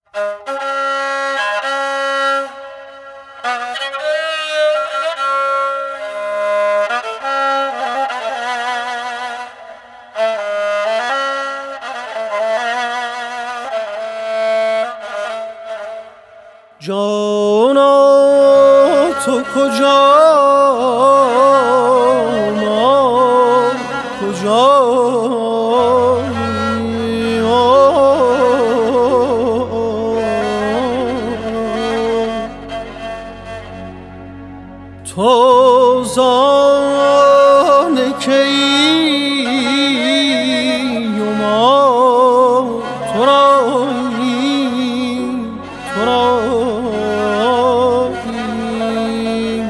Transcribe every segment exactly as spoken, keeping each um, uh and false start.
جانا تو کجا ما کجایی تو زان کی و ما تو رایی تو رایی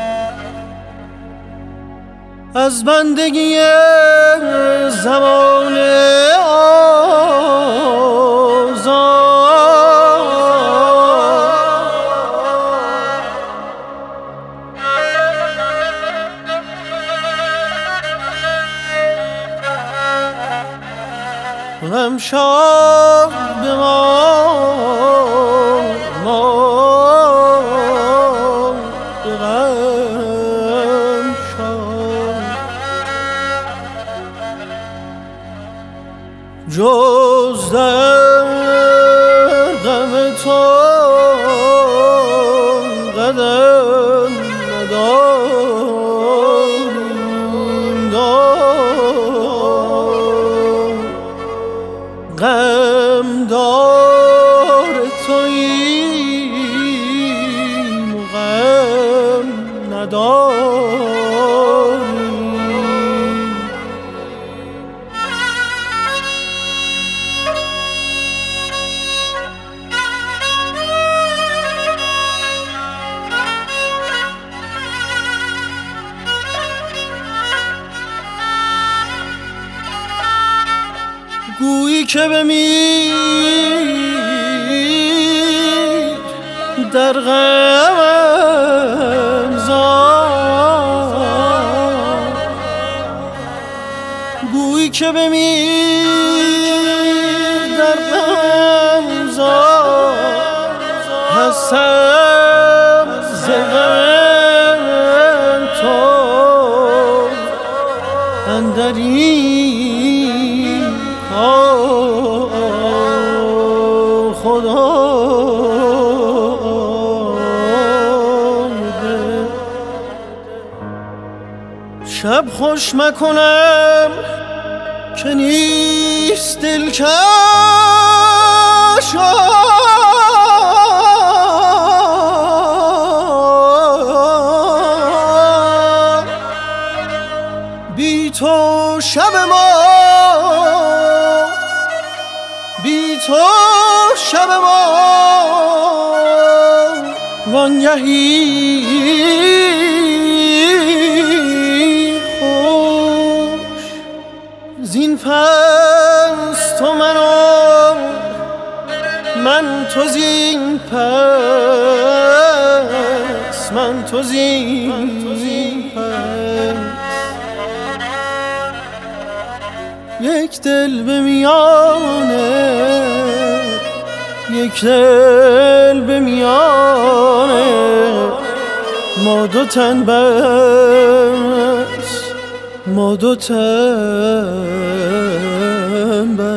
از بندگی زمان غم شاد به ما ما به غم شاد جز در غم تو قدم نداریم دار غم دار توییم و غم نداریم گویی که بمیر در غمم زار گویی که بمیر در غمم زار هستم ز غم تو اندرین خدا شب خوش مکنم که نیست دلکش بی تو شب ما بی تو شب ما وانگهی خوش زین پس تو منو من تو زین پس من تو زین پس یک دل به میانه یک دل به میانه ما دو تن بس ما دو تن بس